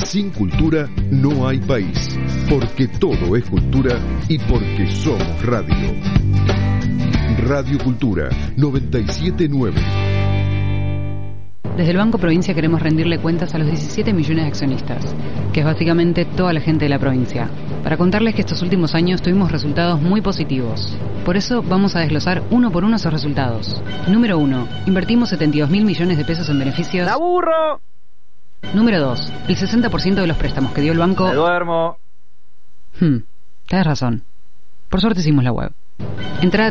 Sin cultura no hay país, porque todo es cultura y porque somos radio. Radio Cultura 979. Desde el Banco Provincia queremos rendirle cuentas a los 17 millones de accionistas, que es básicamente toda la gente de la provincia, para contarles que estos últimos años tuvimos resultados muy positivos. Por eso vamos a desglosar uno por uno esos resultados. Número 1. Invertimos 72.000 millones de pesos en beneficios. ¡La burro! Número 2. El 60% de los préstamos que dio el banco... ¡Me duermo! Tienes razón. Por suerte hicimos la web. Entrá a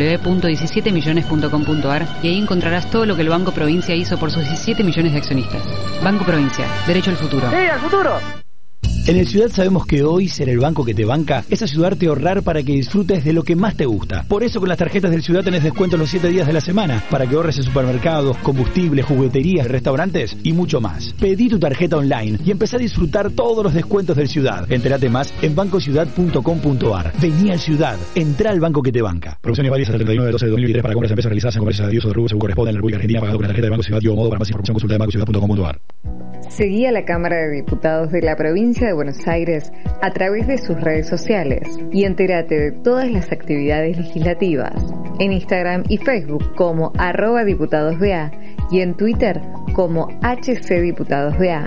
www.17millones.com.ar y ahí encontrarás todo lo que el Banco Provincia hizo por sus 17 millones de accionistas. Banco Provincia, derecho al futuro. ¡Sí, al futuro! En el Ciudad sabemos que hoy ser el banco que te banca es ayudarte a ahorrar para que disfrutes de lo que más te gusta. Por eso con las tarjetas del Ciudad tenés descuentos los 7 días de la semana para que ahorres en supermercados, combustibles, jugueterías, restaurantes y mucho más. Pedí tu tarjeta online y empezá a disfrutar todos los descuentos del Ciudad. Entérate más en bancociudad.com.ar. Vení al Ciudad, entrá al banco que te banca. Promociones válidas hasta el 31 de 12 de 2023 para compras de empresas realizadas en comercios de uso de rubro según corresponde en la República Argentina, pagado con la tarjeta de Banco Ciudad y o modo. Para más información consulta de bancociudad.com.ar. Seguí a la Cámara de Diputados de la Provincia de Buenos Aires a través de sus redes sociales y entérate de todas las actividades legislativas en Instagram y Facebook como @diputadosBA y en Twitter como HCDiputadosBA.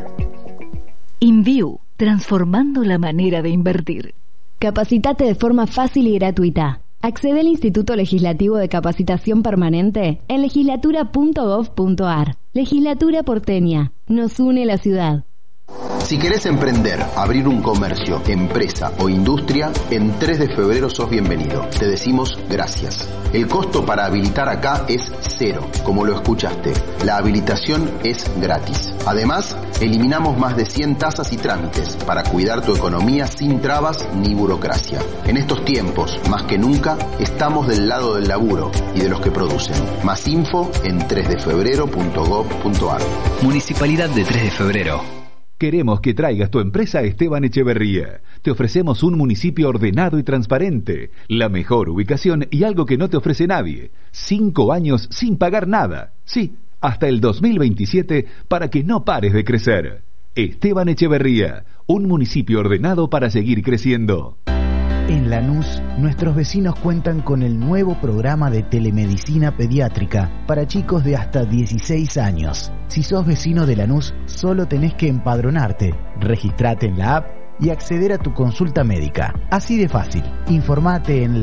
InView, transformando la manera de invertir. Capacitate de forma fácil y gratuita. Accede al Instituto Legislativo de Capacitación Permanente en legislatura.gov.ar. Legislatura porteña. Nos une la ciudad. Si querés emprender, abrir un comercio, empresa o industria, en 3 de febrero sos bienvenido. Te decimos gracias. El costo para habilitar acá es 0, como lo escuchaste. La habilitación es gratis. Además, eliminamos más de 100 tasas y trámites para cuidar tu economía sin trabas ni burocracia. En estos tiempos, más que nunca, estamos del lado del laburo y de los que producen. Más info en 3defebrero.gov.ar. Municipalidad de 3 de Febrero. Queremos que traigas tu empresa a Esteban Echeverría. Te ofrecemos un municipio ordenado y transparente, la mejor ubicación y algo que no te ofrece nadie. 5 años sin pagar nada. Sí, hasta el 2027 para que no pares de crecer. Esteban Echeverría, un municipio ordenado para seguir creciendo. En Lanús, nuestros vecinos cuentan con el nuevo programa de telemedicina pediátrica para chicos de hasta 16 años. Si sos vecino de Lanús, solo tenés que empadronarte, registrate en la app y acceder a tu consulta médica. Así de fácil. Informate en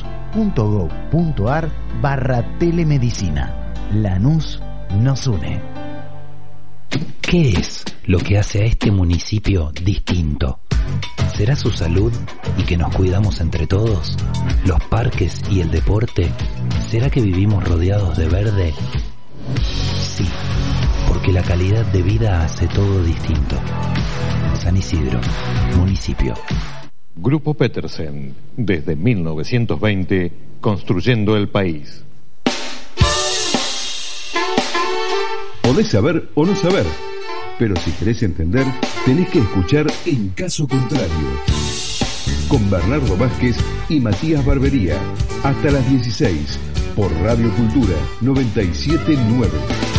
lanús.gov.ar/telemedicina. Lanús nos une. ¿Qué es lo que hace a este municipio distinto? ¿Será su salud y que nos cuidamos entre todos? ¿Los parques y el deporte? ¿Será que vivimos rodeados de verde? Sí, porque la calidad de vida hace todo distinto. San Isidro, municipio. Grupo Petersen, desde 1920, construyendo el país. Podés saber o no saber, pero si querés entender, tenés que escuchar En Caso Contrario, con Bernardo Vázquez y Matías Barbería, hasta las 16, por Radio Cultura 979.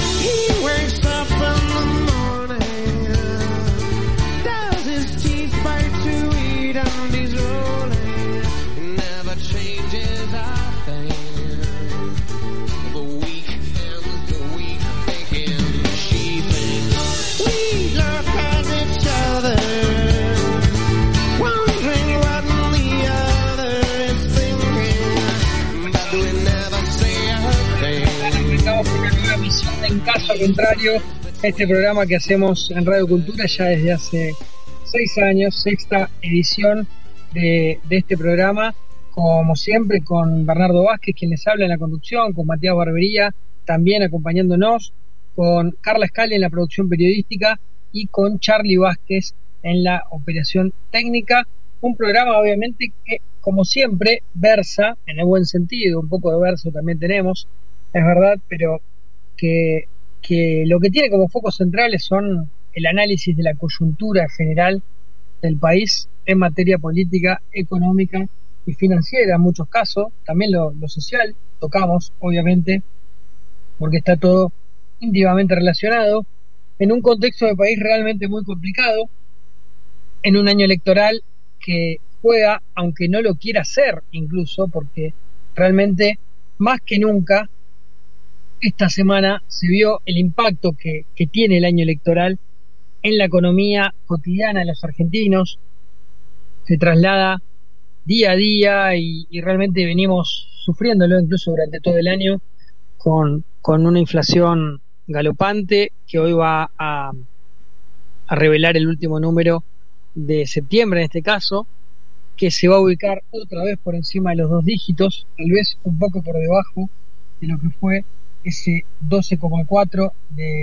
En Caso Contrario, este programa que hacemos en Radio Cultura ya desde hace 6 años, 6ª edición de este programa, como siempre con Bernardo Vázquez, quien les habla en la conducción, con Matías Barbería también acompañándonos, con Carla Scali en la producción periodística y con Charlie Vázquez en la operación técnica. Un programa obviamente que, como siempre, versa, en el buen sentido, un poco de verso también tenemos, es verdad, pero que lo que tiene como focos centrales son el análisis de la coyuntura general del país en materia política, económica y financiera en muchos casos, también lo social, tocamos obviamente, porque está todo íntimamente relacionado, en un contexto de país realmente muy complicado, en un año electoral que juega, aunque no lo quiera hacer incluso, porque realmente más que nunca esta semana se vio el impacto que tiene el año electoral en la economía cotidiana de los argentinos. Se traslada día a día y realmente venimos sufriéndolo incluso durante todo el año con una inflación galopante que hoy va a revelar el último número de septiembre en este caso, que se va a ubicar otra vez por encima de los 2 dígitos, tal vez un poco por debajo de lo que fue ese 12,4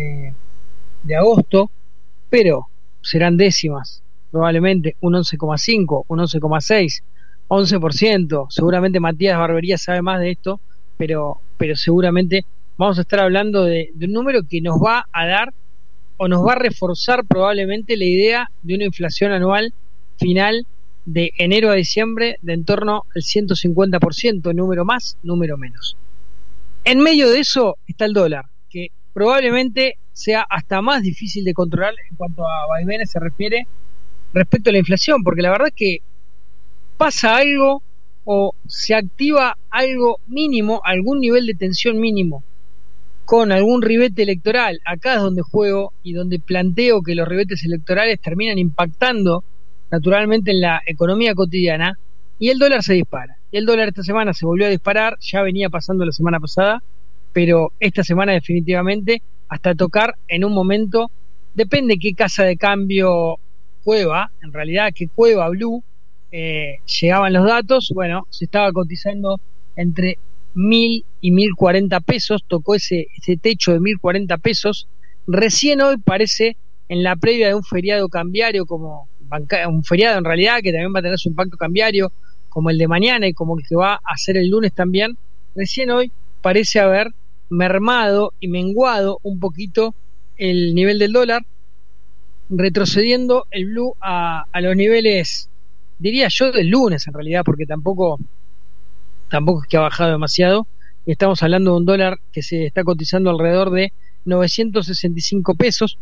de agosto, pero serán décimas, probablemente un 11,5, un 11,6, 11%. Seguramente Matías Barbería sabe más de esto, pero seguramente vamos a estar hablando de un número que nos va a dar o nos va a reforzar probablemente la idea de una inflación anual final de enero a diciembre de en torno al 150%, número más, número menos. En medio de eso está el dólar, que probablemente sea hasta más difícil de controlar en cuanto a vaivenes se refiere respecto a la inflación, porque la verdad que pasa algo o se activa algo mínimo, algún nivel de tensión mínimo con algún ribete electoral. Acá es donde juego y donde planteo que los ribetes electorales terminan impactando naturalmente en la economía cotidiana y el dólar se dispara. Y el dólar esta semana se volvió a disparar, ya venía pasando la semana pasada, pero esta semana definitivamente hasta tocar en un momento, depende qué casa de cambio Cueva, en realidad que Cueva Blue, llegaban los datos, bueno, se estaba cotizando entre 1.000 y 1.040 pesos, tocó ese techo de 1.040 pesos, recién hoy parece en la previa de un feriado cambiario, como un feriado en realidad que también va a tener su impacto cambiario, como el de mañana y como el que va a ser el lunes también, recién hoy parece haber mermado y menguado un poquito el nivel del dólar, retrocediendo el blue a los niveles, diría yo, del lunes en realidad, porque tampoco es que ha bajado demasiado, y estamos hablando de un dólar que se está cotizando alrededor de 965 pesos,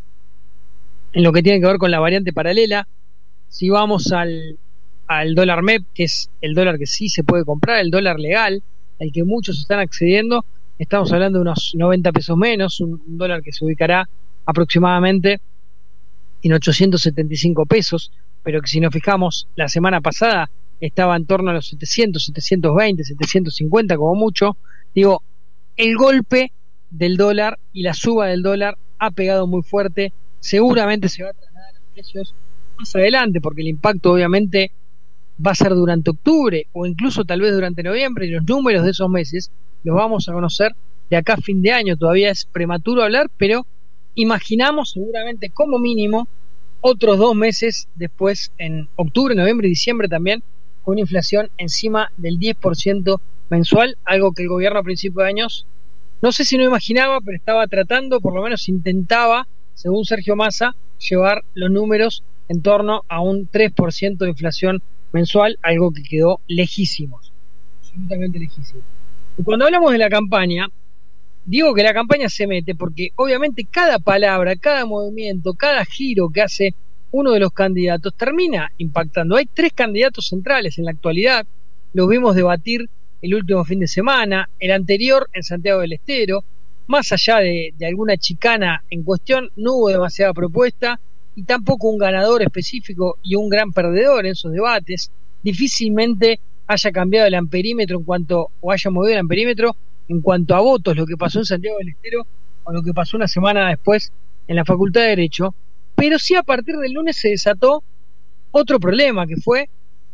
en lo que tiene que ver con la variante paralela. Si vamos al dólar MEP, que es el dólar que sí se puede comprar, el dólar legal, al que muchos están accediendo, estamos hablando de unos 90 pesos menos, un dólar que se ubicará aproximadamente en 875 pesos, pero que si nos fijamos, la semana pasada estaba en torno a los 700, 720, 750 como mucho. Digo, el golpe del dólar y la suba del dólar ha pegado muy fuerte, seguramente se va a trasladar a los precios más adelante, porque el impacto obviamente va a ser durante octubre o incluso tal vez durante noviembre, y los números de esos meses los vamos a conocer de acá a fin de año. Todavía es prematuro hablar, pero imaginamos seguramente como mínimo otros 2 meses después, en octubre, noviembre y diciembre también, con una inflación encima del 10% mensual, algo que el gobierno a principios de años, no sé si no imaginaba, pero estaba tratando, por lo menos intentaba, según Sergio Massa, llevar los números en torno a un 3% de inflación mensual, algo que quedó lejísimos, absolutamente lejísimo. Y cuando hablamos de la campaña, digo que la campaña se mete porque obviamente cada palabra, cada movimiento, cada giro que hace uno de los candidatos termina impactando. Hay 3 candidatos centrales en la actualidad, los vimos debatir el último fin de semana, el anterior en Santiago del Estero. Más allá de alguna chicana en cuestión, no hubo demasiada propuesta y tampoco un ganador específico y un gran perdedor en esos debates. Difícilmente haya cambiado el amperímetro o haya movido el amperímetro en cuanto a votos, lo que pasó en Santiago del Estero o lo que pasó una semana después en la Facultad de Derecho. Pero sí, a partir del lunes se desató otro problema, que fue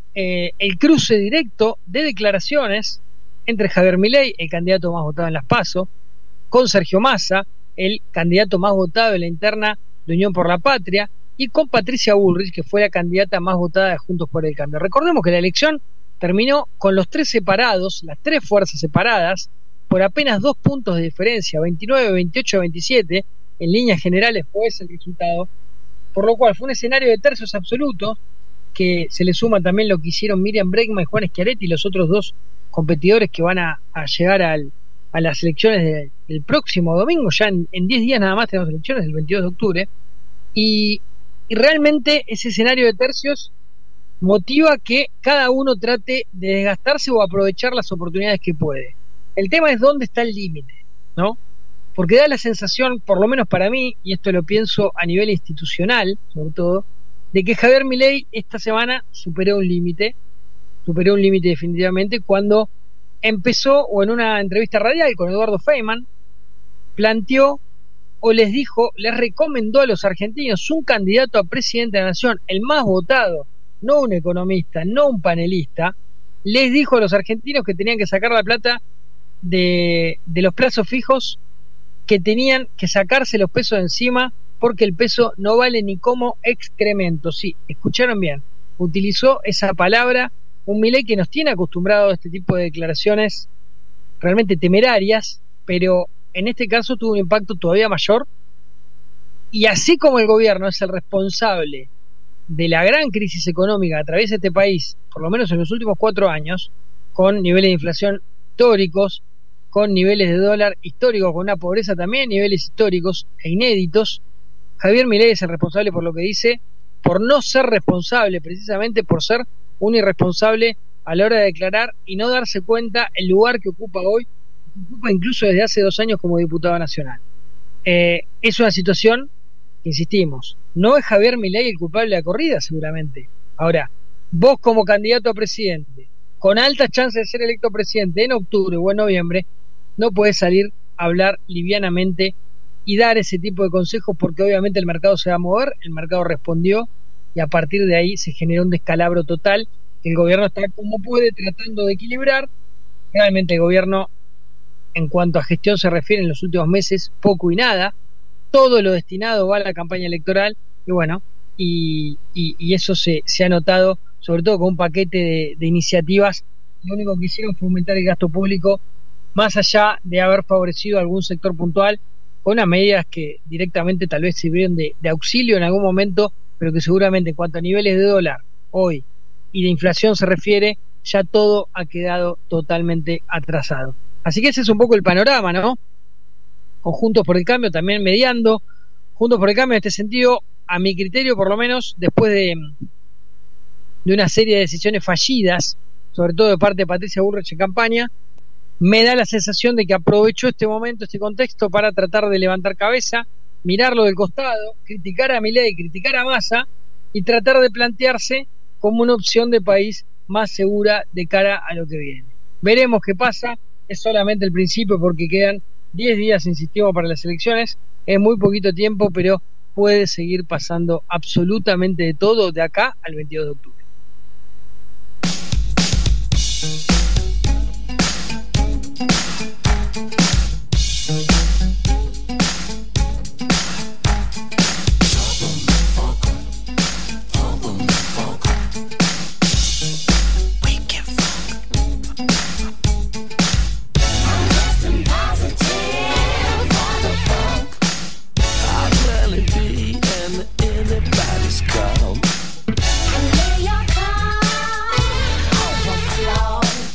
el cruce directo de declaraciones entre Javier Milei, el candidato más votado en las PASO, con Sergio Massa, el candidato más votado en la interna de Unión por la Patria, y con Patricia Bullrich, que fue la candidata más votada de Juntos por el Cambio. Recordemos que la elección terminó con los 3 separados, las 3 fuerzas separadas, por apenas 2 puntos de diferencia, 29, 28, 27, en líneas generales fue ese el resultado, por lo cual fue un escenario de tercios absolutos, que se le suma también lo que hicieron Miriam Bregman y Juan Schiaretti, los otros 2 competidores que van a llegar a las elecciones del próximo domingo. Ya en 10 días nada más tenemos elecciones, el 22 de octubre, y Y realmente ese escenario de tercios motiva que cada uno trate de desgastarse o aprovechar las oportunidades que puede. El tema es dónde está el límite, ¿no? Porque da la sensación, por lo menos para mí, y esto lo pienso a nivel institucional, sobre todo, de que Javier Milei esta semana superó un límite definitivamente cuando empezó, o en una entrevista radial con Eduardo Feynman, planteó o les recomendó a los argentinos un candidato a presidente de la nación, el más votado, no un economista, no un panelista, les dijo a los argentinos que tenían que sacar la plata de los plazos fijos, que tenían que sacarse los pesos de encima porque el peso no vale ni como excremento. Sí, escucharon bien, utilizó esa palabra un Milei que nos tiene acostumbrado a este tipo de declaraciones realmente temerarias, pero en este caso tuvo un impacto todavía mayor. Y así como el gobierno es el responsable de la gran crisis económica que atraviesa este país, por lo menos en los últimos 4 años, con niveles de inflación históricos, con niveles de dólar históricos, con una pobreza también, niveles históricos e inéditos, Javier Milei es el responsable por lo que dice, por no ser responsable, precisamente por ser un irresponsable a la hora de declarar y no darse cuenta el lugar que ocupa hoy, ocupa incluso desde hace 2 años como diputado nacional. Es una situación, insistimos, no es Javier Milei el culpable de la corrida, seguramente. Ahora, vos como candidato a presidente, con altas chances de ser electo presidente en octubre o en noviembre, no podés salir a hablar livianamente y dar ese tipo de consejos, porque obviamente el mercado se va a mover, el mercado respondió y a partir de ahí se generó un descalabro total que el gobierno está como puede tratando de equilibrar. Realmente el gobierno, en cuanto a gestión se refiere, en los últimos meses poco y nada, todo lo destinado va a la campaña electoral y bueno, y eso se ha notado sobre todo con un paquete de iniciativas. Lo único que hicieron fue aumentar el gasto público, más allá de haber favorecido a algún sector puntual, con unas medidas que directamente tal vez sirvieron de auxilio en algún momento, pero que seguramente en cuanto a niveles de dólar hoy y de inflación se refiere, ya todo ha quedado totalmente atrasado. Así que ese es un poco el panorama, ¿no? Con Juntos por el Cambio también mediando, Juntos por el Cambio en este sentido, a mi criterio por lo menos, después de una serie de decisiones fallidas, sobre todo de parte de Patricia Bullrich en campaña, me da la sensación de que aprovechó este momento, este contexto para tratar de levantar cabeza, mirarlo del costado, criticar a Milei, criticar a Massa y tratar de plantearse como una opción de país más segura de cara a lo que viene. Veremos qué pasa, es solamente el principio porque quedan 10 días, insistimos, para las elecciones, es muy poquito tiempo, pero puede seguir pasando absolutamente de todo de acá al 22 de octubre. Come and lay your time overflow.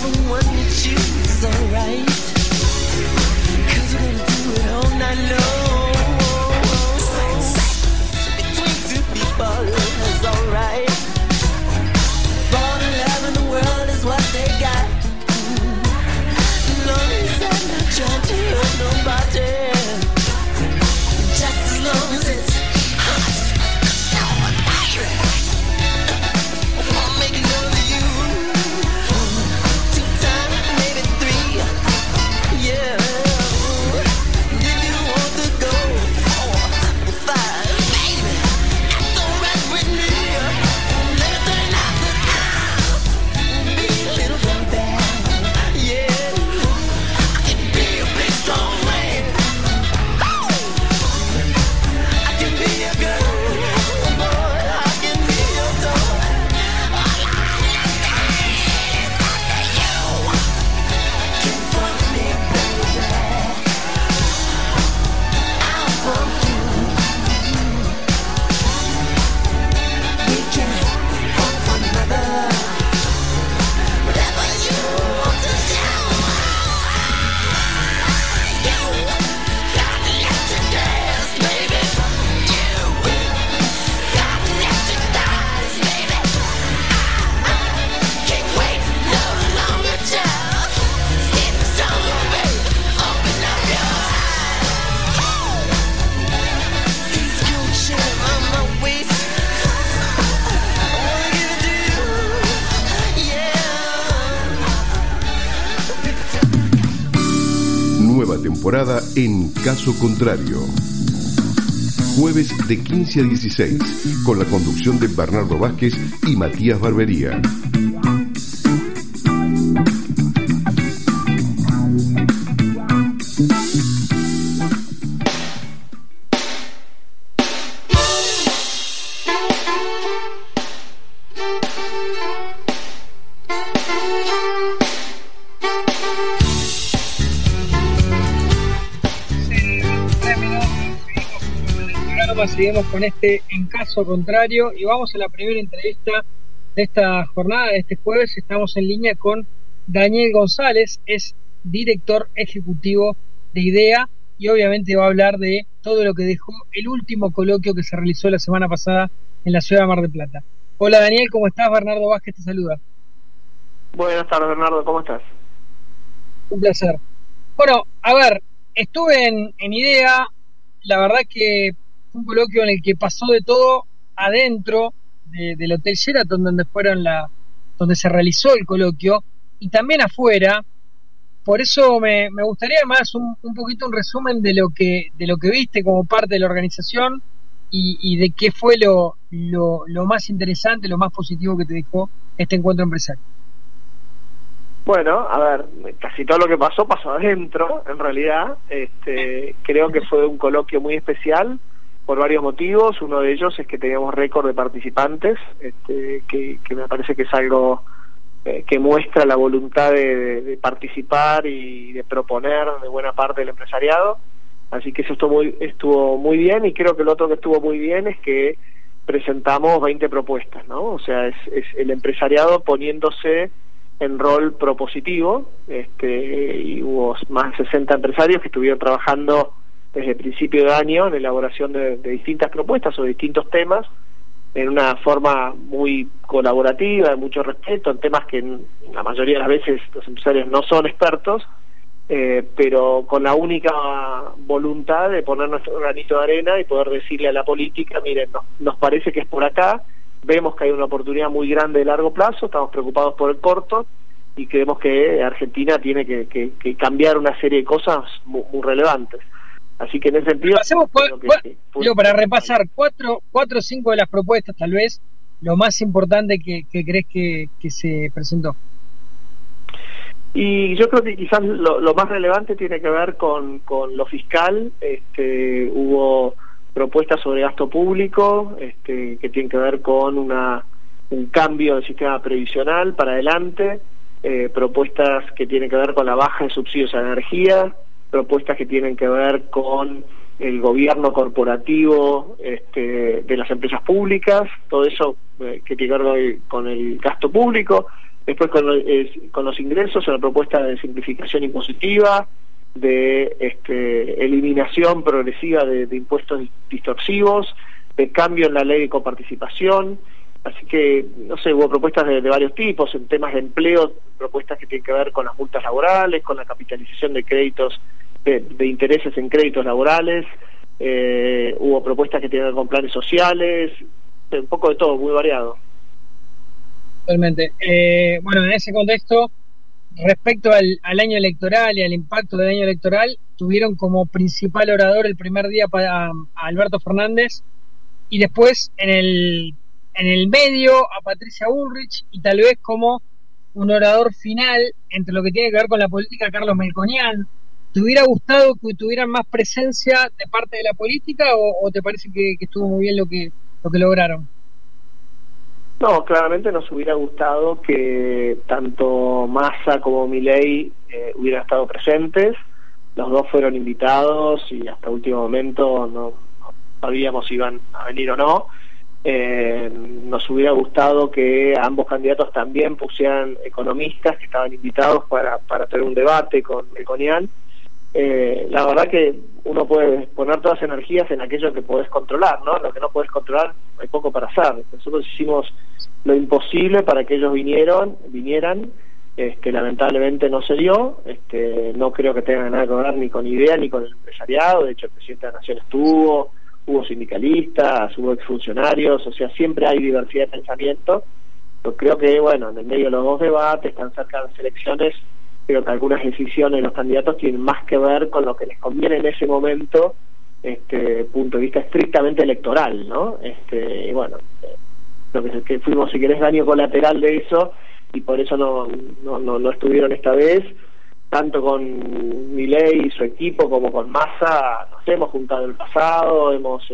Temporada en Caso Contrario. Jueves de 15 a 16, con la conducción de Bernardo Vázquez y Matías Barbería. Seguimos con En Caso Contrario y vamos a la primera entrevista de esta jornada, de este jueves. Estamos en línea con Daniel González, es director ejecutivo de IDEA y obviamente va a hablar de todo lo que dejó el último coloquio que se realizó la semana pasada en la ciudad de Mar del Plata. Hola Daniel, ¿cómo estás? Bernardo Vázquez te saluda. Buenas tardes Bernardo, ¿cómo estás? Un placer. Bueno, a ver, estuve en IDEA, la verdad que un coloquio en el que pasó de todo adentro del Hotel Sheraton donde se realizó el coloquio y también afuera. Por eso me gustaría más un poquito un resumen de lo que viste como parte de la organización y de qué fue lo más interesante, lo más positivo que te dejó este encuentro empresarial. Bueno, a ver, casi todo lo que pasó adentro, en realidad. Creo que fue un coloquio muy especial por varios motivos. Uno de ellos es que teníamos récord de participantes, que me parece que es algo que muestra la voluntad de participar y de proponer de buena parte del empresariado. Así que eso estuvo muy bien, y creo que lo otro que estuvo muy bien es que presentamos 20 propuestas, ¿no? O sea, es el empresariado poniéndose en rol propositivo, y hubo más de 60 empresarios que estuvieron trabajando desde el principio de año en la elaboración de distintas propuestas o distintos temas, en una forma muy colaborativa, de mucho respeto, en temas que la mayoría de las veces los empresarios no son expertos, pero con la única voluntad de poner nuestro granito de arena y poder decirle a la política: miren, nos parece que es por acá, vemos que hay una oportunidad muy grande de largo plazo, estamos preocupados por el corto y creemos que Argentina tiene que cambiar una serie de cosas muy relevantes. Así que en ese sentido... para repasar, cuatro o cinco de las propuestas, tal vez, lo más importante que crees que se presentó. Y yo creo que quizás lo más relevante tiene que ver con lo fiscal. Hubo propuestas sobre gasto público, que tienen que ver con un cambio del sistema previsional para adelante, propuestas que tienen que ver con la baja de subsidios a la energía, propuestas que tienen que ver con el gobierno corporativo de las empresas públicas, todo eso que tiene que ver con el gasto público. Después con los ingresos, una propuesta de simplificación impositiva, de eliminación progresiva de impuestos distorsivos, de cambio en la ley de coparticipación. Así que, no sé, hubo propuestas de varios tipos, en temas de empleo, propuestas que tienen que ver con las multas laborales, con la capitalización de créditos, de intereses en créditos laborales, hubo propuestas que tienen que ver con planes sociales, un poco de todo, muy variado. Totalmente. Bueno, en ese contexto, respecto al año electoral y al impacto del año electoral, tuvieron como principal orador el primer día a Alberto Fernández, y después en el medio a Patricia Bullrich, y tal vez como un orador final entre lo que tiene que ver con la política, Carlos Melconian. ¿Te hubiera gustado que tuvieran más presencia de parte de la política o te parece que estuvo muy bien lo que lograron? No, claramente nos hubiera gustado que tanto Massa como Milei hubieran estado presentes. Los dos fueron invitados y hasta último momento no sabíamos si iban a venir o no. Nos hubiera gustado que ambos candidatos también pusieran economistas que estaban invitados para tener un debate con Melconian. La verdad que uno puede poner todas las energías en aquello que podés controlar, ¿no? Lo que no podés controlar hay poco para hacer. Nosotros hicimos lo imposible para que ellos vinieran, lamentablemente no se dio. No creo que tenga nada que ver ni con IDEA ni con el empresariado. De hecho, el presidente de la Nación hubo sindicalistas, hubo exfuncionarios, o sea, siempre hay diversidad de pensamiento. Pero creo que, bueno, en el medio de los dos debates, están cerca de las elecciones, creo que algunas decisiones de los candidatos tienen más que ver con lo que les conviene en ese momento, punto de vista estrictamente electoral, ¿no? Bueno, lo que fuimos, si querés, daño colateral de eso, y por eso no estuvieron esta vez. Tanto con Milei y su equipo como con Massa nos hemos juntado en el pasado, hemos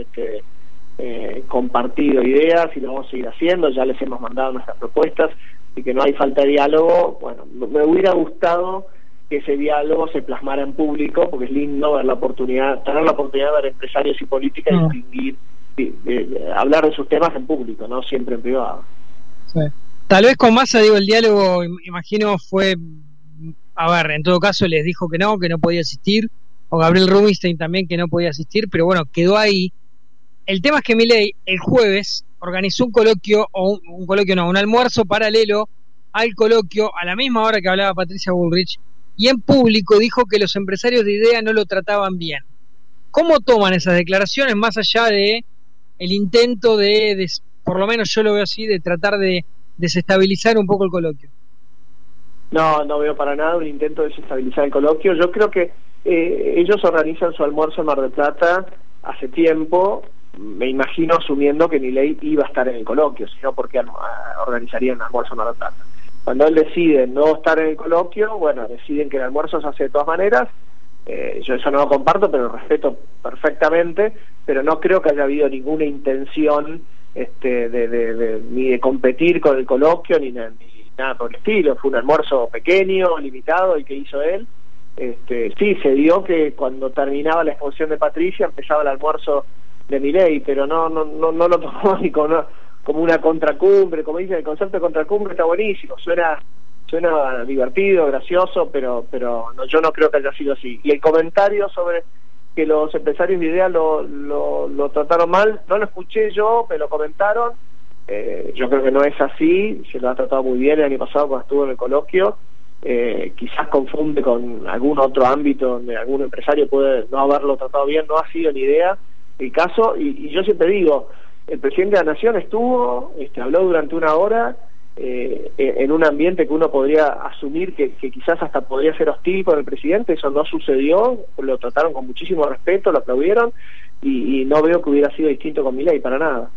compartido ideas y lo vamos a seguir haciendo, ya les hemos mandado nuestras propuestas, y que no hay falta de diálogo. Bueno, me hubiera gustado que ese diálogo se plasmara en público, porque es lindo tener la oportunidad de ver empresarios y políticas distinguir, hablar de sus temas en público, no siempre en privado. Sí. Tal vez con Massa, el diálogo, imagino, fue... A ver, en todo caso les dijo que no podía asistir, o Gabriel Rubinstein también que no podía asistir, pero bueno, quedó ahí. El tema es que Milei el jueves organizó un coloquio, un almuerzo paralelo al coloquio, a la misma hora que hablaba Patricia Bullrich, y en público dijo que los empresarios de IDEA no lo trataban bien. ¿Cómo toman esas declaraciones, más allá de el intento de por lo menos yo lo veo así, de tratar de desestabilizar un poco el coloquio? No veo para nada un intento de desestabilizar el coloquio. Yo creo que ellos organizan su almuerzo en Mar del Plata hace tiempo, me imagino asumiendo que Milei iba a estar en el coloquio, sino porque organizarían un almuerzo en Mar del Plata. Cuando él decide no estar en el coloquio, bueno, deciden que el almuerzo se hace de todas maneras. Yo eso no lo comparto, pero lo respeto perfectamente, pero no creo que haya habido ninguna intención ni de competir con el coloquio, ni nada por el estilo. Fue un almuerzo pequeño, limitado, el que hizo él. Sí, se dio que cuando terminaba la exposición de Patricia empezaba el almuerzo de Milei, pero no lo tomó ni como una contracumbre. Como dicen, el concepto de contracumbre está buenísimo, suena divertido, gracioso, pero no, yo no creo que haya sido así. Y el comentario sobre que los empresarios de IDEA lo trataron mal, no lo escuché yo, me lo comentaron. Yo creo que no es así, se lo ha tratado muy bien el año pasado cuando estuvo en el coloquio. Quizás confunde con algún otro ámbito donde algún empresario puede no haberlo tratado bien, no ha sido ni idea el caso, y yo siempre digo, el presidente de la Nación estuvo, habló durante una hora, en un ambiente que uno podría asumir que quizás hasta podría ser hostil con el presidente. Eso no sucedió, lo trataron con muchísimo respeto, lo aplaudieron, y no veo que hubiera sido distinto con Milei, para nada.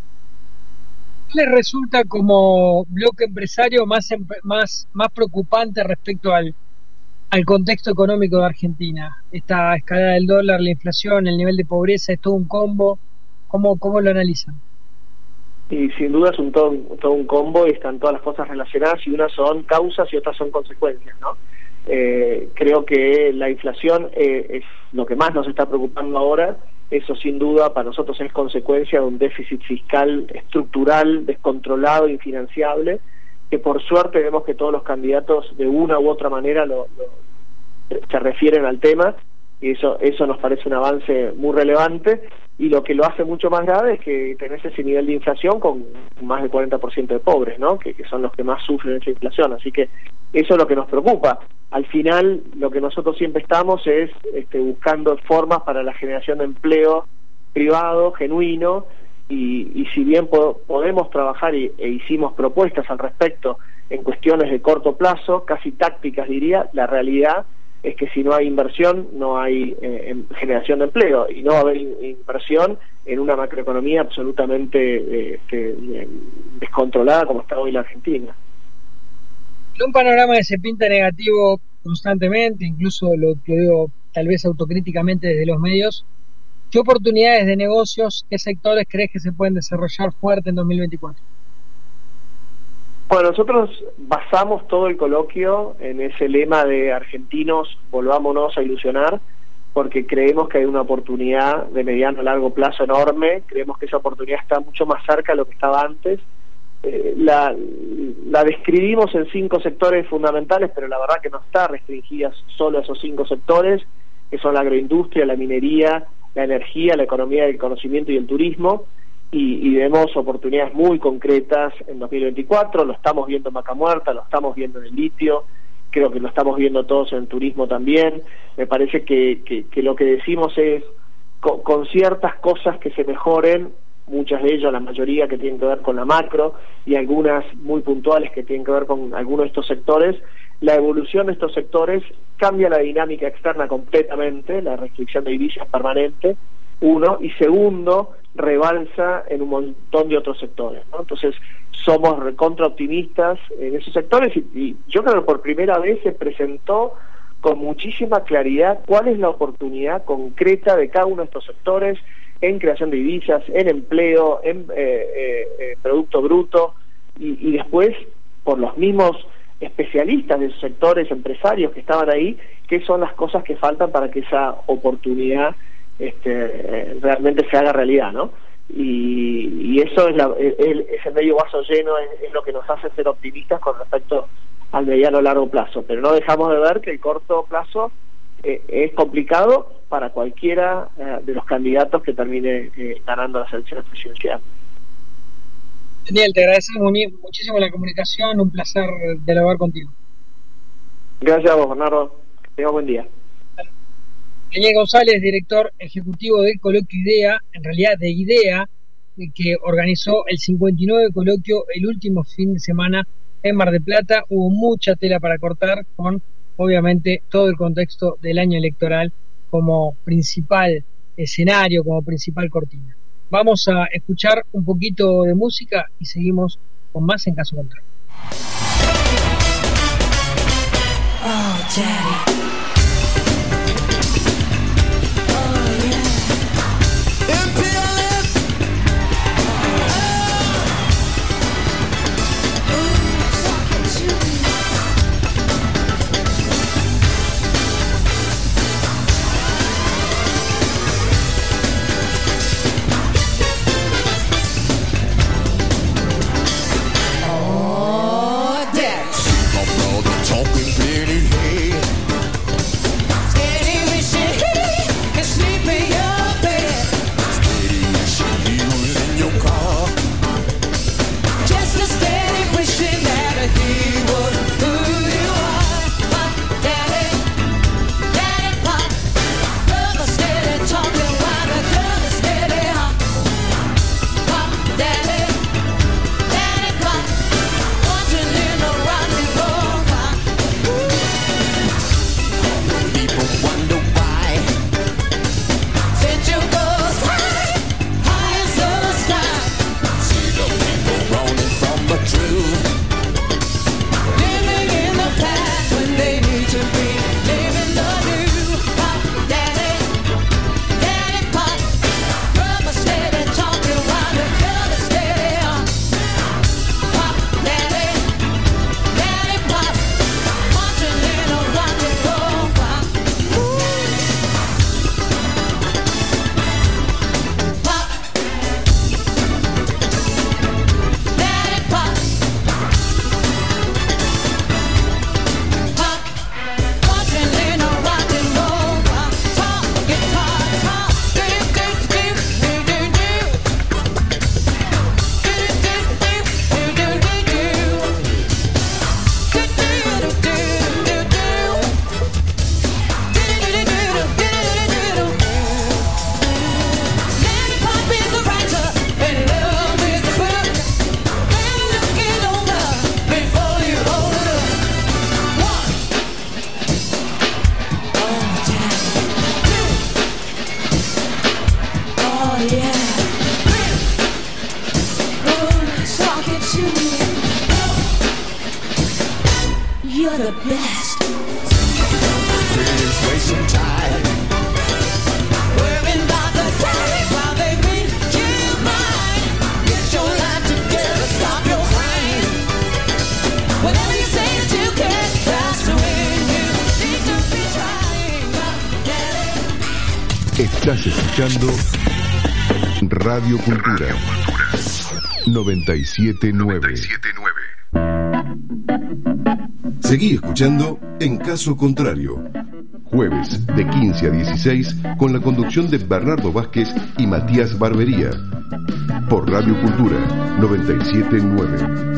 ¿Les resulta como bloque empresario más preocupante respecto al contexto económico de Argentina? Esta escalada del dólar, la inflación, el nivel de pobreza, es todo un combo. ¿Cómo lo analizan? Y sin duda es todo un combo, y están todas las cosas relacionadas, y unas son causas y otras son consecuencias, ¿no? Creo que la inflación es lo que más nos está preocupando ahora. Eso sin duda para nosotros es consecuencia de un déficit fiscal estructural, descontrolado, infinanciable, que por suerte vemos que todos los candidatos de una u otra manera se refieren al tema, y eso nos parece un avance muy relevante, y lo que lo hace mucho más grave es que tenés ese nivel de inflación con más del 40% de pobres, ¿no? Que son los que más sufren esa inflación, así que eso es lo que nos preocupa. Al final, lo que nosotros siempre estamos es buscando formas para la generación de empleo privado, genuino, y si bien podemos trabajar e hicimos propuestas al respecto en cuestiones de corto plazo, casi tácticas diría, la realidad es que si no hay inversión, no hay generación de empleo, y no va a haber inversión en una macroeconomía absolutamente descontrolada como está hoy la Argentina. En un panorama que se pinta negativo constantemente, incluso lo digo tal vez autocríticamente desde los medios, ¿qué oportunidades de negocios, qué sectores crees que se pueden desarrollar fuerte en 2024? Bueno, nosotros basamos todo el coloquio en ese lema de argentinos, volvámonos a ilusionar, porque creemos que hay una oportunidad de mediano a largo plazo enorme, creemos que esa oportunidad está mucho más cerca de lo que estaba antes. La describimos en 5 sectores fundamentales, pero la verdad que no está restringida solo a esos 5 sectores, que son la agroindustria, la minería, la energía, la economía del conocimiento y el turismo, y vemos oportunidades muy concretas en 2024, lo estamos viendo en Vaca Muerta, lo estamos viendo en el litio, creo que lo estamos viendo todos en el turismo también. Me parece que lo que decimos es, con ciertas cosas que se mejoren, muchas de ellas, la mayoría que tienen que ver con la macro, y algunas muy puntuales que tienen que ver con algunos de estos sectores, la evolución de estos sectores cambia la dinámica externa completamente, la restricción de divisas permanente, uno, y segundo, rebalsa en un montón de otros sectores, ¿no? Entonces somos recontra optimistas en esos sectores, y yo creo que por primera vez se presentó con muchísima claridad cuál es la oportunidad concreta de cada uno de estos sectores en creación de divisas, en empleo, en producto bruto, y después por los mismos especialistas de esos sectores, empresarios que estaban ahí, qué son las cosas que faltan para que esa oportunidad realmente se haga realidad, ¿no? Y eso es ese medio vaso lleno es lo que nos hace ser optimistas con respecto al mediano largo plazo, pero no dejamos de ver que el corto plazo es complicado para cualquiera de los candidatos que termine ganando las elecciones presidenciales. Daniel, te agradecemos muchísimo la comunicación, un placer dialogar contigo. Gracias a vos, Bernardo, que tengas buen día. Daniel González, director ejecutivo del Coloquio IDEA, en realidad de IDEA, que organizó el 59 coloquio el último fin de semana en Mar del Plata. Hubo mucha tela para cortar, con obviamente todo el contexto del año electoral como principal escenario, como principal cortina. Vamos a escuchar un poquito de música y seguimos con más en Caso Contrario. Oh, Daddy. the best. Please waste some time worrying about the day while they make you mine. Get your life together, stop your crying. Whatever you say that you can, that's when you need to be trying. Estás escuchando Radio Cultura 979. Seguí escuchando En Caso Contrario. Jueves de 15 a 16 con la conducción de Bernardo Vázquez y Matías Barbería. Por Radio Cultura 979.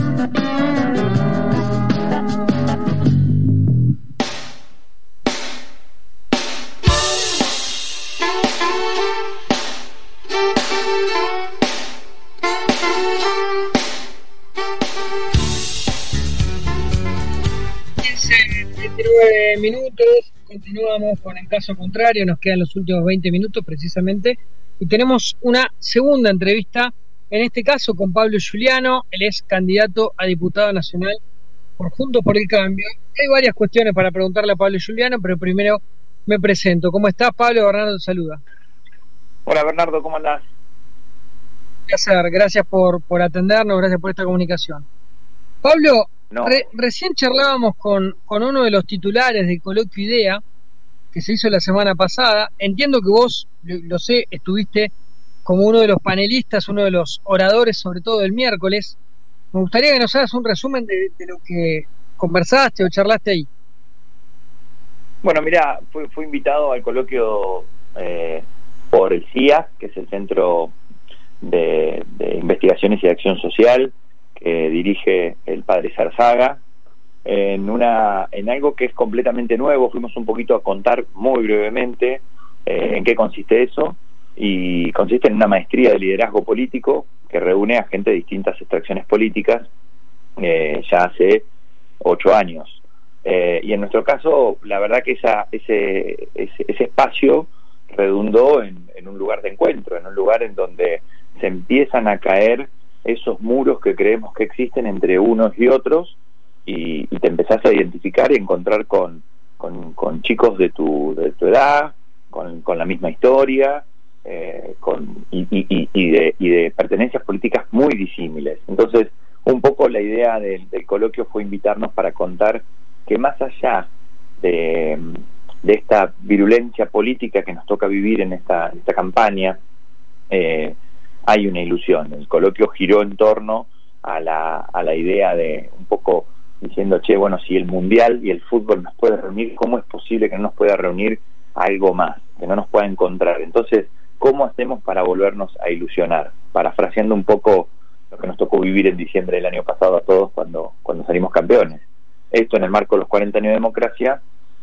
Minutos, continuamos con El Caso Contrario, nos quedan los últimos 20 minutos precisamente y tenemos una segunda entrevista, en este caso con Pablo Giuliano. Él es candidato a diputado nacional por Juntos por el Cambio. Hay varias cuestiones para preguntarle a Pablo Giuliano, pero primero me presento. ¿Cómo estás, Pablo? Bernardo te saluda. Hola Bernardo, ¿cómo andás? Gracias por atendernos, gracias por esta comunicación. Pablo, recién charlábamos con uno de los titulares del coloquio IDEA que se hizo la semana pasada. Entiendo que vos, lo sé, estuviste como uno de los panelistas, uno de los oradores, sobre todo el miércoles. Me gustaría que nos hagas un resumen de lo que conversaste o charlaste ahí. Bueno, mira, fui invitado al coloquio por el CIAS, que es el Centro de Investigaciones y de Acción Social, que dirige el padre Zarzaga, en algo que es completamente nuevo. Fuimos un poquito a contar muy brevemente en qué consiste eso, y consiste en una maestría de liderazgo político que reúne a gente de distintas extracciones políticas ya hace 8 años. Y en nuestro caso, la verdad que ese espacio redundó en un lugar de encuentro, en un lugar en donde se empiezan a caer esos muros que creemos que existen entre unos y otros, y te empezás a identificar y encontrar con chicos de tu edad, con la misma historia, y de pertenencias políticas muy disímiles. Entonces, un poco la idea del coloquio fue invitarnos para contar que más allá de esta virulencia política que nos toca vivir en esta campaña, hay una ilusión. El coloquio giró en torno a la idea de un poco diciendo, bueno, si el mundial y el fútbol nos puede reunir, ¿cómo es posible que no nos pueda reunir algo más, que no nos pueda encontrar? Entonces, ¿cómo hacemos para volvernos a ilusionar? Parafraseando un poco lo que nos tocó vivir en diciembre del año pasado a todos cuando salimos campeones. Esto en el marco de los 40 años de democracia.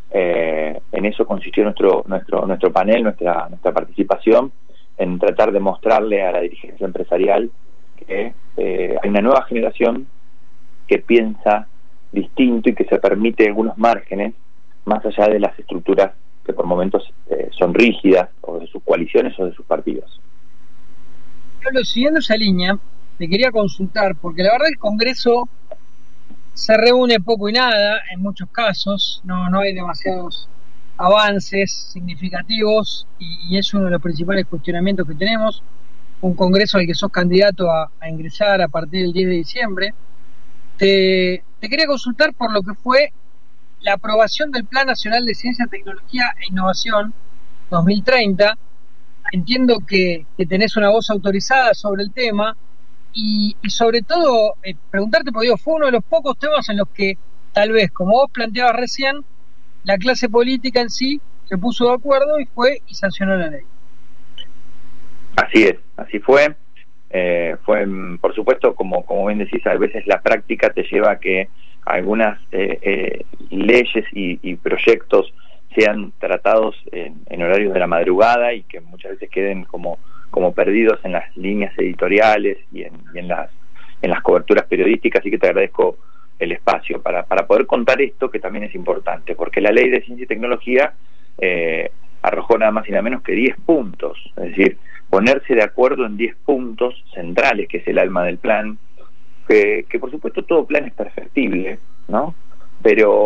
En eso consistió nuestro panel, nuestra participación, en tratar de mostrarle a la dirigencia empresarial que hay una nueva generación que piensa distinto y que se permite algunos márgenes más allá de las estructuras que por momentos son rígidas, o de sus coaliciones o de sus partidos. Pablo, siguiendo esa línea, te quería consultar, porque la verdad el Congreso se reúne poco y nada en muchos casos, no hay demasiados avances significativos, y es uno de los principales cuestionamientos que tenemos. Un Congreso al que sos candidato a ingresar a partir del 10 de diciembre. Te quería consultar por lo que fue la aprobación del Plan Nacional de Ciencia, Tecnología e Innovación 2030. Entiendo que tenés una voz autorizada sobre el tema, y sobre todo preguntarte, porque fue uno de los pocos temas en los que tal vez, como vos planteabas recién, la clase política en sí se puso de acuerdo y sancionó la ley. Así es, así fue. Fue, por supuesto, como bien decís, a veces la práctica te lleva a que algunas leyes y proyectos sean tratados en horarios de la madrugada, y que muchas veces queden como perdidos en las líneas editoriales y en las coberturas periodísticas. Así que te agradezco el espacio para poder contar esto, que también es importante, porque la ley de ciencia y tecnología arrojó nada más y nada menos que 10 puntos, es decir, ponerse de acuerdo en 10 puntos centrales, que es el alma del plan, que por supuesto todo plan es perfectible, ¿no? Pero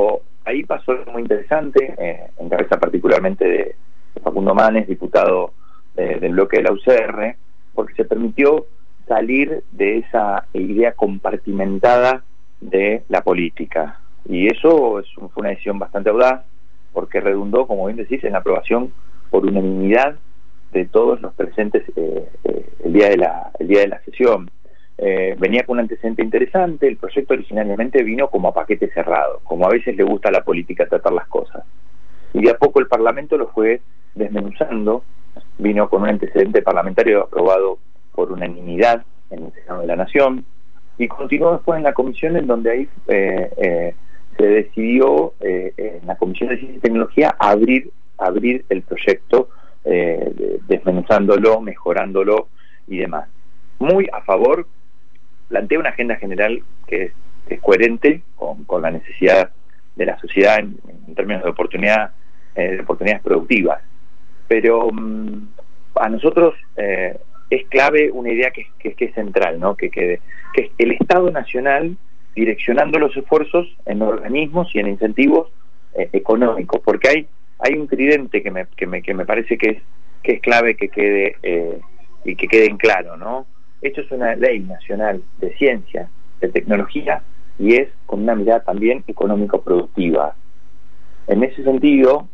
ahí pasó algo muy interesante, en cabeza particularmente de Facundo Manes, diputado del bloque de la UCR, porque se permitió salir de esa idea compartimentada de la política. Y eso fue una decisión bastante audaz, porque redundó, como bien decís, en la aprobación por unanimidad de todos los presentes el día de la sesión. Venía con un antecedente interesante. El proyecto originariamente vino como a paquete cerrado, como a veces le gusta a la política tratar las cosas, y de a poco el Parlamento lo fue desmenuzando. Vino con un antecedente parlamentario aprobado por unanimidad en el Senado de la Nación, y continuó después en la comisión, en donde ahí se decidió en la Comisión de Ciencia y Tecnología abrir el proyecto, desmenuzándolo, mejorándolo y demás. Muy a favor, plantea una agenda general que es coherente con la necesidad de la sociedad en términos de oportunidades productivas. Pero a nosotros es clave una idea que es central, ¿no? Que es el Estado Nacional direccionando los esfuerzos en organismos y en incentivos económicos, porque hay un tridente que me parece que es clave que quede y que quede en claro, ¿no? Esto es una ley nacional de ciencia, de tecnología, y es con una mirada también económico-productiva. En ese sentido,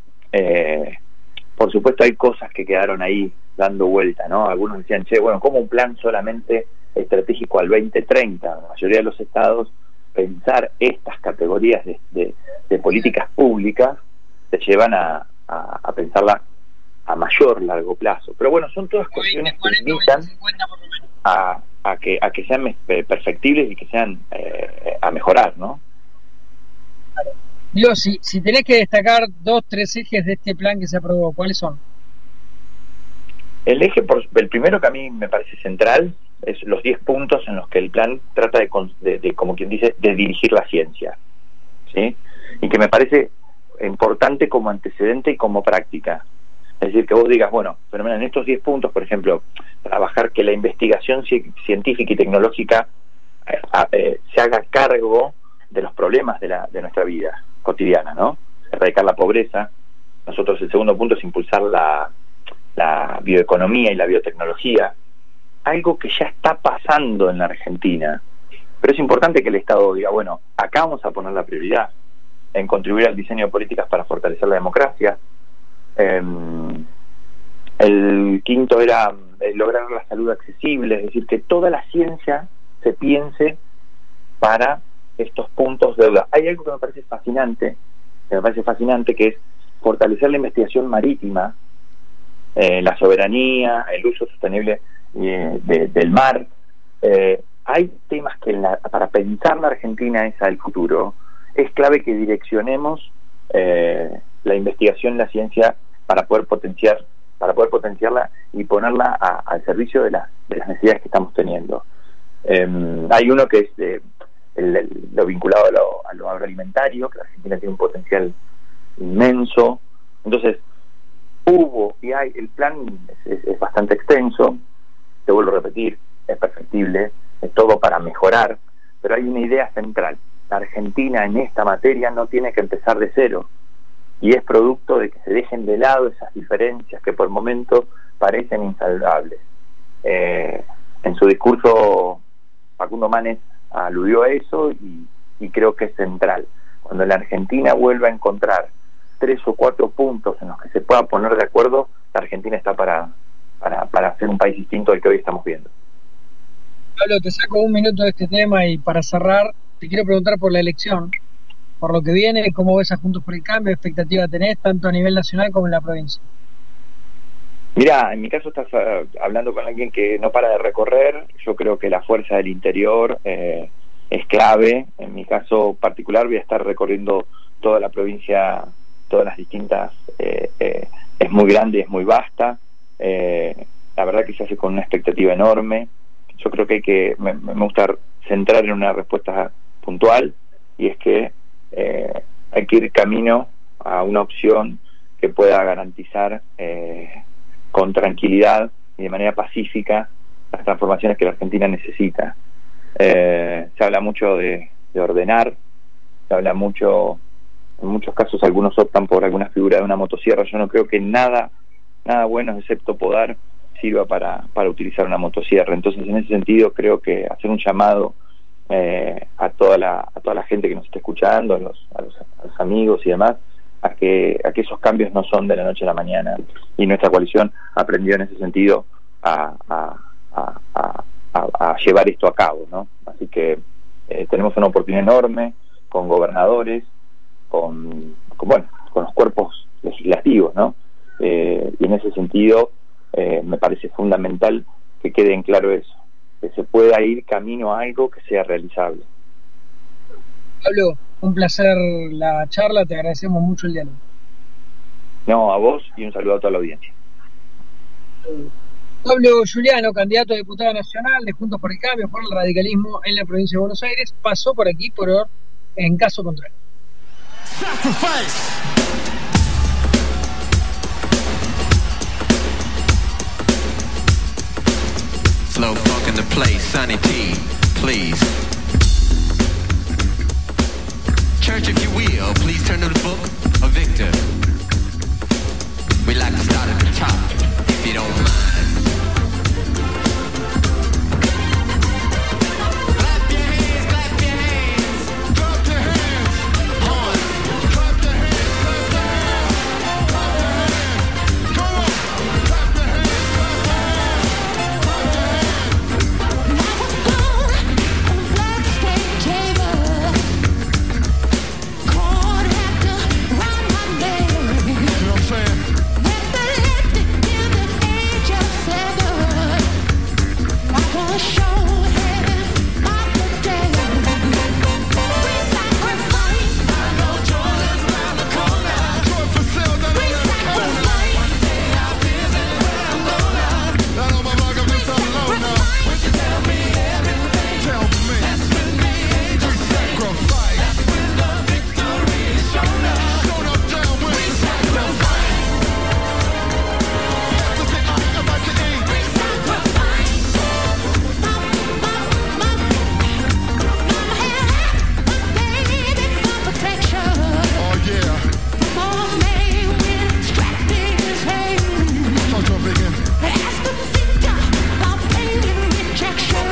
por supuesto hay cosas que quedaron ahí dando vuelta, ¿no? Algunos decían, ¿cómo un plan solamente estratégico al 2030? La mayoría de los estados, pensar estas categorías de políticas públicas te llevan a pensarla a mayor largo plazo. Pero bueno, son todas cuestiones que invitan a que sean perfectibles y que sean a mejorar, ¿no? Digo, si tenés que destacar 2-3 ejes de este plan que se aprobó, ¿cuáles son? El primero que a mí me parece central es los 10 puntos en los que el plan trata de como quien dice, de dirigir la ciencia, ¿sí? Y que me parece importante como antecedente y como práctica. Es decir, que vos digas, pero en estos 10 puntos, por ejemplo, trabajar que la investigación científica y tecnológica se haga cargo de los problemas de nuestra vida cotidiana, ¿no? Erradicar la pobreza. Nosotros el segundo punto es impulsar la bioeconomía y la biotecnología, algo que ya está pasando en la Argentina, pero es importante que el Estado diga, acá vamos a poner la prioridad en contribuir al diseño de políticas para fortalecer la democracia. El quinto era lograr la salud accesible, es decir, que toda la ciencia se piense para estos puntos de deuda. Hay algo que me parece fascinante, que es fortalecer la investigación marítima, la soberanía, el uso sostenible del mar. Hay temas que para pensar la Argentina esa del futuro es clave que direccionemos la investigación, la ciencia, para poder potenciarla y ponerla al servicio de las necesidades que estamos teniendo. Hay uno que es lo vinculado a lo agroalimentario, que la Argentina tiene un potencial inmenso. Entonces hubo y hay, el plan es bastante extenso, te vuelvo a repetir, es perfectible, es todo para mejorar, pero hay una idea central: la Argentina en esta materia no tiene que empezar de cero, y es producto de que se dejen de lado esas diferencias que por el momento parecen insalvables. En su discurso Facundo Manes aludió a eso, y creo que es central. Cuando la Argentina vuelva a encontrar 3 o 4 puntos en los que se pueda poner de acuerdo, la Argentina está para ser un país distinto al que hoy estamos viendo. Pablo, te saco un minuto de este tema, y para cerrar te quiero preguntar por la elección, por lo que viene, cómo ves a Juntos por el Cambio, expectativa tenés tanto a nivel nacional como en la provincia. Mirá, en mi caso estás hablando con alguien que no para de recorrer. Yo creo que la fuerza del interior es clave. En mi caso particular voy a estar recorriendo toda la provincia, todas las distintas, es muy grande, es muy vasta. La verdad que se hace con una expectativa enorme. Yo creo que me gusta centrar en una respuesta puntual, y es que hay que ir camino a una opción que pueda garantizar con tranquilidad y de manera pacífica las transformaciones que la Argentina necesita. Se habla mucho de ordenar, se habla mucho en muchos casos algunos optan por alguna figura de una motosierra. Yo no creo que nada bueno, excepto podar, sirva para utilizar una motosierra. Entonces, en ese sentido, creo que hacer un llamado a toda la gente que nos está escuchando, a los amigos y demás, a que esos cambios no son de la noche a la mañana, y nuestra coalición aprendió en ese sentido a llevar esto a cabo, ¿no? Así que tenemos una oportunidad enorme con gobernadores, con los cuerpos legislativos, ¿no? Y en ese sentido me parece fundamental que quede en claro eso, que se pueda ir camino a algo que sea realizable. Pablo, un placer la charla, te agradecemos mucho el diálogo. No, a vos, y un saludo a toda la audiencia. Pablo Giuliano, candidato a diputado nacional de Juntos por el Cambio, por el radicalismo en la provincia de Buenos Aires, pasó por aquí en caso contrario. Slow funk in the place, Sonny T, please. Church, if you will, please turn to the book of Victor. We like to start at the top, if you don't mind. Clap your hands, clap your hands. Clap your hands. On. Clap your hands, clap your hands. Clap your hands. Go on. Clap your hands, clap your hands. Clap your hands. I was born on a black state table. Corn actor round my neck. You know what I'm saying? Recollected in the age of 7. I was show heaven on the day. We sacrifice. I know joy is round the corner. Joy for sale, that we sacrifice. One day I'll visit where I'm going. I know my rock, I'm just alone now. Would you tell me everything? Tell me. That's when the angels sacrifice. That's when the victory is shown up. Shown up down with we sacrifice. We sacrifice. Baby, for protection. Oh yeah. For me, when extracting his hand. Talk to him again. Ask the victor about pain and rejection.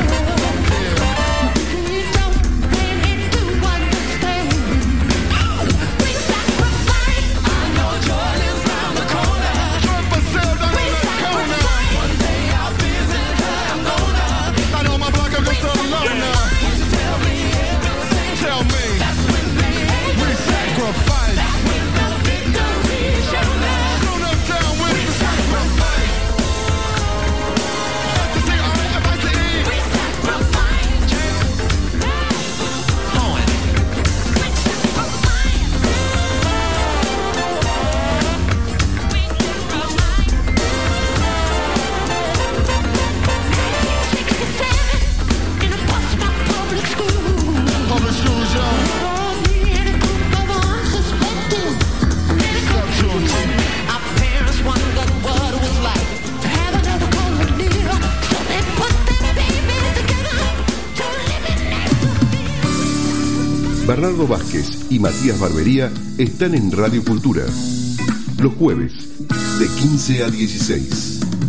He don't really do understand. We sacrifice. I know joy is round the corner. Joy for sale, down in the corner. One day I'll visit where I'm gonna. I know my block, I'm just alone now. Would you tell me everything? Tell me. That's when the angels sacrifice. That's when the victory is shown up. Shown up down with we sacrifice. S-T-R-F-I-C-E. We sacrifice. Going. We in a bus stop public school. Public schools, y'all. Me and a group of unsuspecting medical kids. Our parents wondered what it was like to have another colony. So they put their babies together to live in next. Bernardo Vázquez y Matías Barbería están en Radio Cultura. Los jueves, de 15 a 16.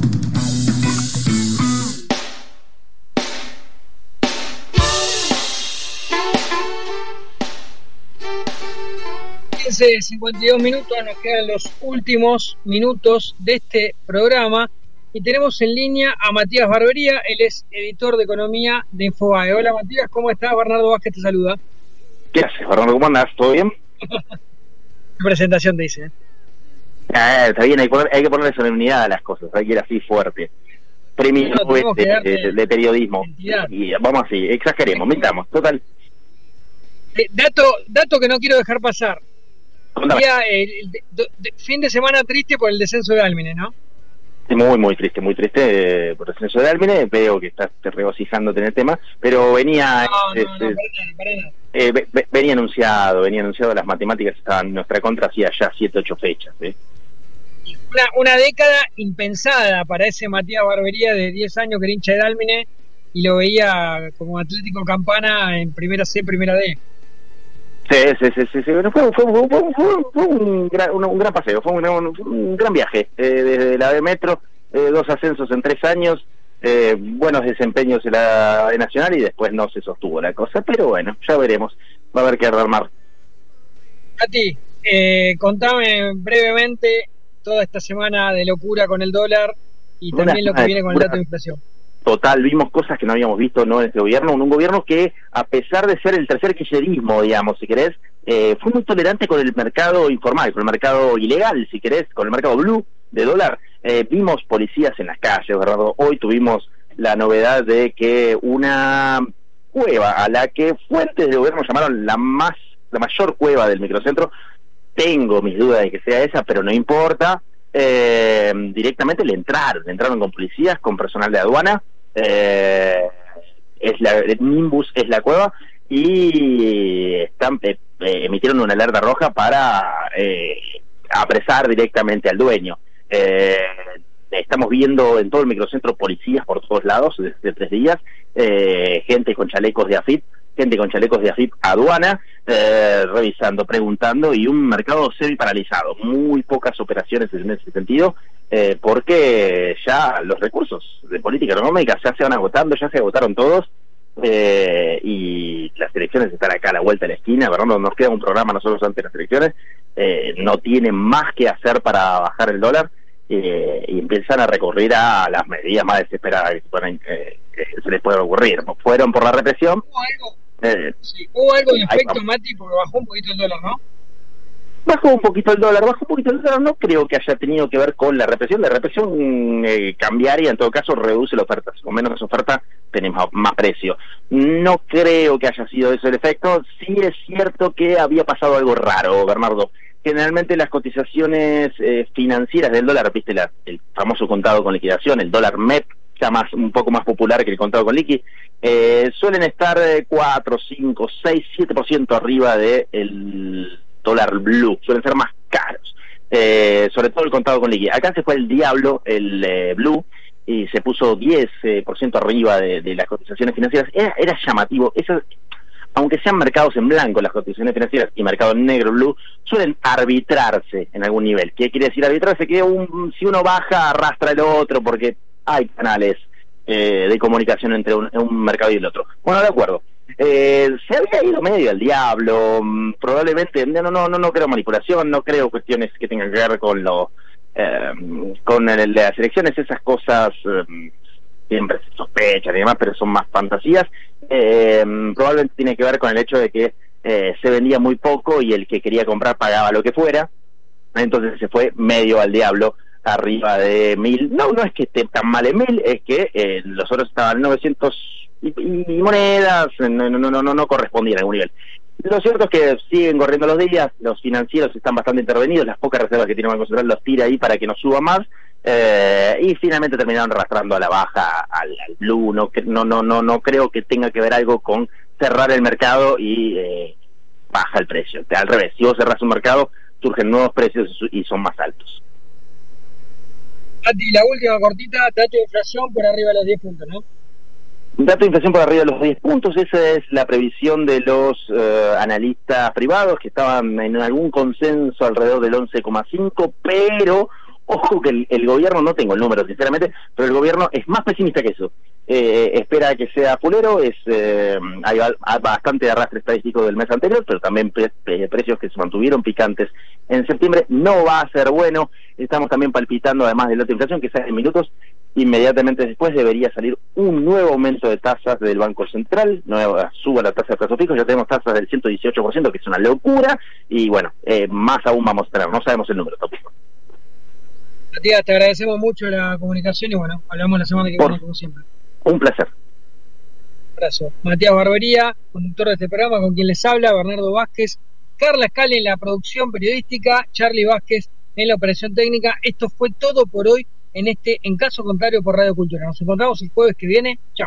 52 minutos, nos quedan los últimos minutos de este programa y tenemos en línea a Matías Barbería, él es editor de economía de Infobae. Hola Matías, ¿cómo estás? Bernardo Vázquez te saluda. ¿Qué haces, Bernardo? ¿Cómo andás? ¿Todo bien? ¿Qué presentación te dice? Está bien, hay que ponerle solemnidad a las cosas, hay que ir así fuerte. Premio de periodismo. Y vamos así, exageremos, mentamos, total. Dato que no quiero dejar pasar. Día, fin de semana triste por el descenso de Dálmine, ¿no? Muy, muy triste por el descenso de Dálmine. Veo que estás regocijándote en el tema, pero venía venía anunciado, las matemáticas estaban en nuestra contra hacía ya 7-8 fechas. Una década impensada para ese Matías Barbería de 10 años que era hincha de Dálmine y lo veía como Atlético Campana en primera C, primera D. Sí. Bueno, fue un gran paseo, fue un gran viaje. Desde la de Metro, 2 ascensos en 3 años, buenos desempeños en la de Nacional y después no se sostuvo la cosa, pero bueno, ya veremos, va a haber que armar. Mati, contame brevemente toda esta semana de locura con el dólar y también lo que viene con el dato de inflación. Total, vimos cosas que no habíamos visto en este gobierno, un gobierno que, a pesar de ser el tercer kirchnerismo, digamos, si querés, fue muy tolerante con el mercado informal, con el mercado ilegal, si querés, con el mercado blue de dólar. Vimos policías en las calles, Bernardo. Hoy tuvimos la novedad de que una cueva a la que fuentes del gobierno llamaron la mayor cueva del microcentro, tengo mis dudas de que sea esa, pero no importa, directamente le entraron con policías, con personal de aduana, el Nimbus es la cueva, y están emitieron una alerta roja para apresar directamente al dueño. Estamos viendo en todo el microcentro policías por todos lados desde 3 días, gente con chalecos de AFIP aduana, revisando, preguntando, y un mercado semi paralizado, muy pocas operaciones en ese sentido, porque ya los recursos de política económica ya se van agotando, ya se agotaron todos, y las elecciones están acá a la vuelta de la esquina. Bernardo, nos queda un programa nosotros antes de las elecciones, no tienen más que hacer para bajar el dólar, y empiezan a recurrir a las medidas más desesperadas que se les pueden ocurrir. Fueron por la represión. Hubo algo de efecto, Mati, porque bajó un poquito el dólar, ¿no? Bajó un poquito el dólar, no creo que haya tenido que ver con la represión. La represión cambiaria, en todo caso, reduce la oferta. Con menos oferta tenemos más precio. No creo que haya sido eso el efecto. Sí es cierto que había pasado algo raro, Bernardo. Generalmente las cotizaciones financieras del dólar, viste, el famoso contado con liquidación, el dólar MEP, ya un poco más popular que el contado con liqui, suelen estar 4, 5, 6, 7% arriba del dólar blue, suelen ser más caros, sobre todo el contado con liqui. Acá se fue el diablo, el blue, y se puso 10% arriba de las cotizaciones financieras. Era llamativo. Eso, aunque sean mercados en blanco las cotizaciones financieras y mercado en negro, blue, suelen arbitrarse en algún nivel. ¿Qué quiere decir arbitrarse? Que si uno baja, arrastra el otro, porque hay canales de comunicación entre un mercado y el otro. Bueno, de acuerdo. Se había ido medio al diablo, probablemente, no creo manipulación, no creo cuestiones que tengan que ver con las elecciones, esas cosas siempre se sospechan y demás, pero son más fantasías. Probablemente tiene que ver con el hecho de que se vendía muy poco y el que quería comprar pagaba lo que fuera, entonces se fue medio al diablo, arriba de 1000. No es que esté tan mal en 1000, es que los otros estaban en 900 y monedas, no correspondían a algún nivel. Lo cierto es que siguen corriendo los días, los financieros están bastante intervenidos, las pocas reservas que tiene el Banco Central los tira ahí para que no suba más, y finalmente terminaron arrastrando a la baja al blue. No creo que tenga que ver algo con cerrar el mercado y baja el precio. Al revés, si vos cerrás un mercado, surgen nuevos precios y son más altos. Mati, la última cortita, dato de inflación por arriba de los 10 puntos, ¿no? Dato de inflación por arriba de los 10 puntos, esa es la previsión de los analistas privados, que estaban en algún consenso alrededor del 11,5, pero ojo que el gobierno, no tengo el número sinceramente, pero el gobierno es más pesimista que eso. Espera que sea fulero, hay bastante arrastre estadístico del mes anterior, pero también precios que se mantuvieron picantes en septiembre. No va a ser bueno. Estamos también palpitando, además del dato de inflación, que sale en minutos. Inmediatamente después debería salir un nuevo aumento de tasas del Banco Central, suba la tasa de plazo fijo. Ya tenemos tasas del 118%, que es una locura, y bueno, más aún vamos a tener, no sabemos el número tampoco. Matías, te agradecemos mucho la comunicación y bueno, hablamos la semana que viene como siempre. Un placer. Un abrazo. Matías Barbería, conductor de este programa, con quien les habla, Bernardo Vázquez, Carla Scali en la producción periodística, Charlie Vázquez en la operación técnica. Esto fue todo por hoy en Caso Contrario por Radio Cultura. Nos encontramos el jueves que viene. Chao.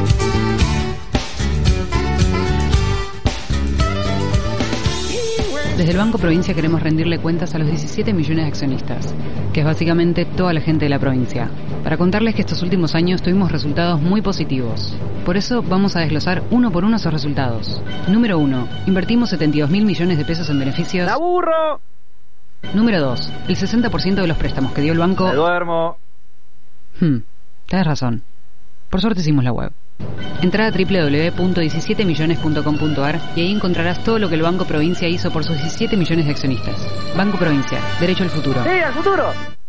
He went Desde el Banco Provincia queremos rendirle cuentas a los 17 millones de accionistas, que es básicamente toda la gente de la provincia, para contarles que estos últimos años tuvimos resultados muy positivos. Por eso vamos a desglosar uno por uno esos resultados. Número 1. Invertimos 72.000 millones de pesos en beneficios. ¡La burro! Número 2. El 60% de los préstamos que dio el banco... ¡Me duermo! Tienes razón. Por suerte hicimos la web. Entrá a www.17millones.com.ar y ahí encontrarás todo lo que el Banco Provincia hizo por sus 17 millones de accionistas. Banco Provincia, derecho al futuro. ¡Sí, al futuro!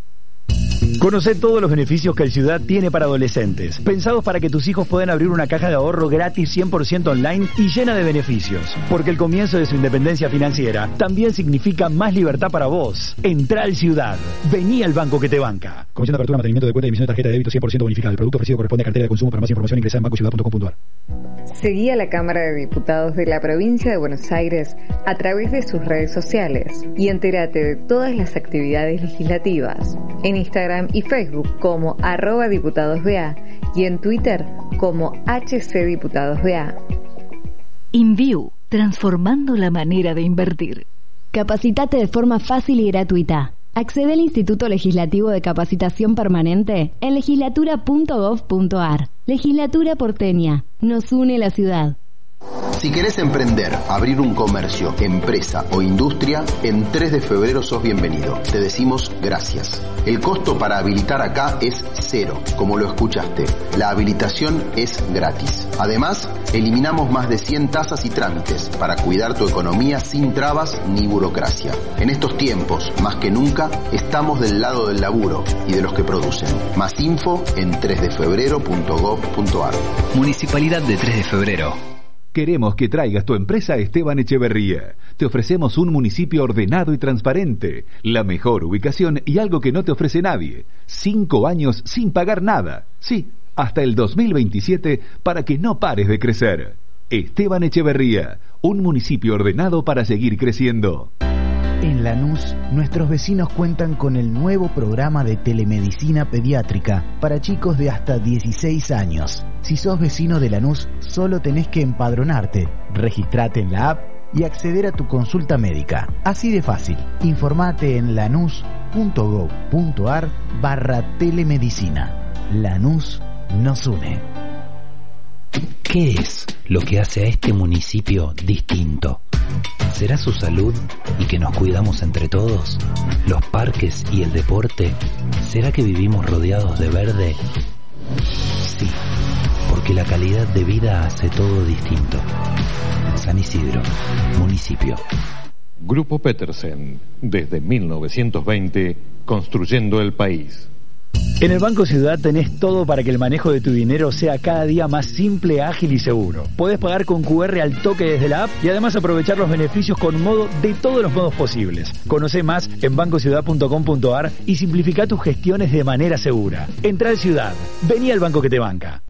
Conoce todos los beneficios que el Ciudad tiene para adolescentes, pensados para que tus hijos puedan abrir una caja de ahorro gratis 100% online y llena de beneficios. Porque el comienzo de su independencia financiera también significa más libertad para vos. Entrá al Ciudad. Vení al banco que te banca. Comisión de apertura, mantenimiento de cuenta y emisión de tarjeta de débito 100% bonificada. El producto ofrecido corresponde a cartera de consumo. Para más información ingresa en bancociudad.com.ar. Seguí a la Cámara de Diputados de la Provincia de Buenos Aires a través de sus redes sociales y entérate de todas las actividades legislativas en Instagram y Facebook como @diputadosBA y en Twitter como HCDiputadosBA. InView, transformando la manera de invertir. Capacitate de forma fácil y gratuita. Accede al Instituto Legislativo de Capacitación Permanente en legislatura.gov.ar. Legislatura porteña. Nos une la ciudad. Si querés emprender, abrir un comercio, empresa o industria, en 3 de febrero sos bienvenido. Te decimos gracias. El costo para habilitar acá es 0, como lo escuchaste. La habilitación es gratis. Además, eliminamos más de 100 tasas y trámites para cuidar tu economía sin trabas ni burocracia. En estos tiempos, más que nunca, estamos del lado del laburo y de los que producen. Más info en 3defebrero.gov.ar. Municipalidad de 3 de Febrero. Queremos que traigas tu empresa a Esteban Echeverría. Te ofrecemos un municipio ordenado y transparente, la mejor ubicación y algo que no te ofrece nadie. 5 años sin pagar nada. Sí, hasta el 2027 para que no pares de crecer. Esteban Echeverría, un municipio ordenado para seguir creciendo. En Lanús, nuestros vecinos cuentan con el nuevo programa de telemedicina pediátrica para chicos de hasta 16 años. Si sos vecino de Lanús, solo tenés que empadronarte, registrate en la app y acceder a tu consulta médica. Así de fácil. Informate en lanús.gov.ar/telemedicina. Lanús nos une. ¿Qué es lo que hace a este municipio distinto? ¿Será su salud y que nos cuidamos entre todos? ¿Los parques y el deporte? ¿Será que vivimos rodeados de verde? Sí, porque la calidad de vida hace todo distinto. San Isidro, municipio. Grupo Petersen, desde 1920, construyendo el país. En el Banco Ciudad tenés todo para que el manejo de tu dinero sea cada día más simple, ágil y seguro. Podés pagar con QR al toque desde la app y además aprovechar los beneficios con modo de todos los modos posibles. Conocé más en bancociudad.com.ar y simplifica tus gestiones de manera segura. Entrá al Ciudad. Vení al banco que te banca.